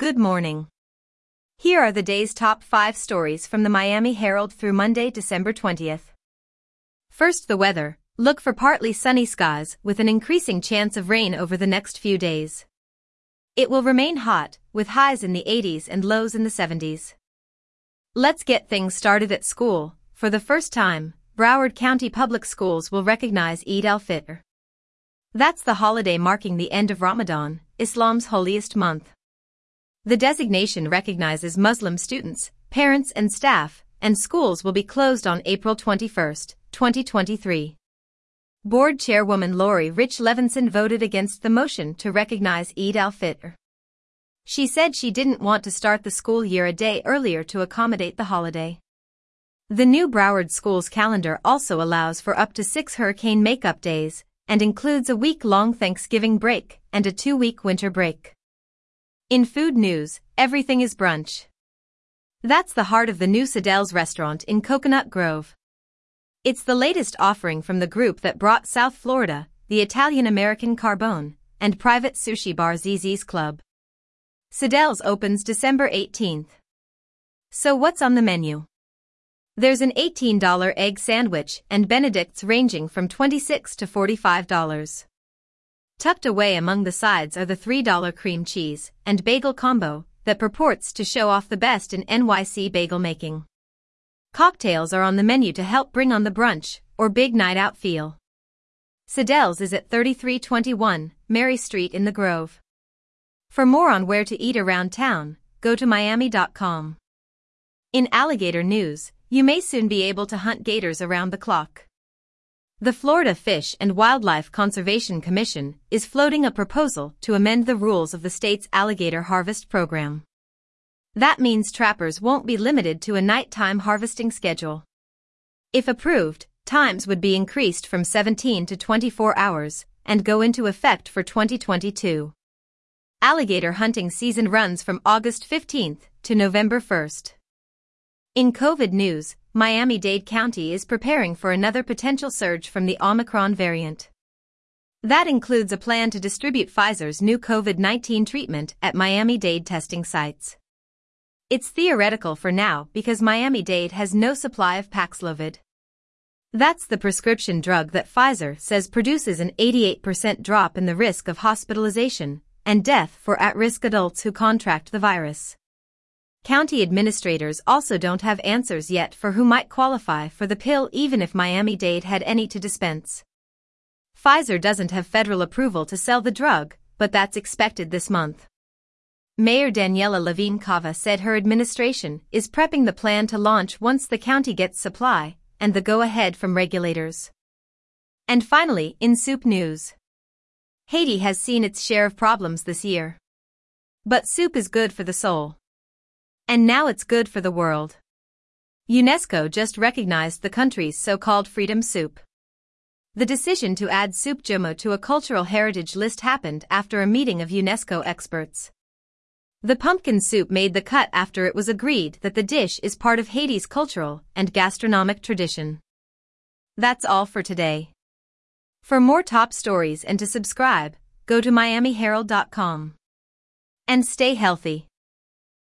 Good morning. Here are the day's top 5 stories from the Miami Herald through Monday, December 20th. First, the weather. Look for partly sunny skies with an increasing chance of rain over the next few days. It will remain hot, with highs in the 80s and lows in the 70s. Let's get things started at school. For the first time, Broward County Public Schools will recognize Eid al-Fitr. That's the holiday marking the end of Ramadan, Islam's holiest month. The designation recognizes Muslim students, parents and staff, and schools will be closed on April 21, 2023. Board Chairwoman Lori Rich Levinson voted against the motion to recognize Eid al-Fitr. She said she didn't want to start the school year a day earlier to accommodate the holiday. The new Broward Schools calendar also allows for up to 6 hurricane makeup days, and includes a week-long Thanksgiving break and a 2-week winter break. In food news, everything is brunch. That's the heart of the new Sadelle's restaurant in Coconut Grove. It's the latest offering from the group that brought South Florida, the Italian-American Carbone, and private sushi bar Zzz's Club. Sadelle's opens December 18th. So what's on the menu? There's an $18 egg sandwich and Benedict's ranging from $26 to $45. Tucked away among the sides are the $3 cream cheese and bagel combo that purports to show off the best in NYC bagel making. Cocktails are on the menu to help bring on the brunch or big night out feel. Sadelle's is at 3321 Mary Street in the Grove. For more on where to eat around town, go to miami.com. In alligator news, you may soon be able to hunt gators around the clock. The Florida Fish and Wildlife Conservation Commission is floating a proposal to amend the rules of the state's alligator harvest program. That means trappers won't be limited to a nighttime harvesting schedule. If approved, times would be increased from 17 to 24 hours and go into effect for 2022. Alligator hunting season runs from August 15th to November 1st. In COVID news, Miami-Dade County is preparing for another potential surge from the Omicron variant. That includes a plan to distribute Pfizer's new COVID-19 treatment at Miami-Dade testing sites. It's theoretical for now because Miami-Dade has no supply of Paxlovid. That's the prescription drug that Pfizer says produces an 88% drop in the risk of hospitalization and death for at-risk adults who contract the virus. County administrators also don't have answers yet for who might qualify for the pill even if Miami-Dade had any to dispense. Pfizer doesn't have federal approval to sell the drug, but that's expected this month. Mayor Daniela Levine Cava said her administration is prepping the plan to launch once the county gets supply and the go-ahead from regulators. And finally, in soup news. Haiti has seen its share of problems this year. But soup is good for the soul. And now it's good for the world. UNESCO just recognized the country's so-called freedom soup. The decision to add soup Jomo to a cultural heritage list happened after a meeting of UNESCO experts. The pumpkin soup made the cut after it was agreed that the dish is part of Haiti's cultural and gastronomic tradition. That's all for today. For more top stories and to subscribe, go to miamiherald.com. And stay healthy.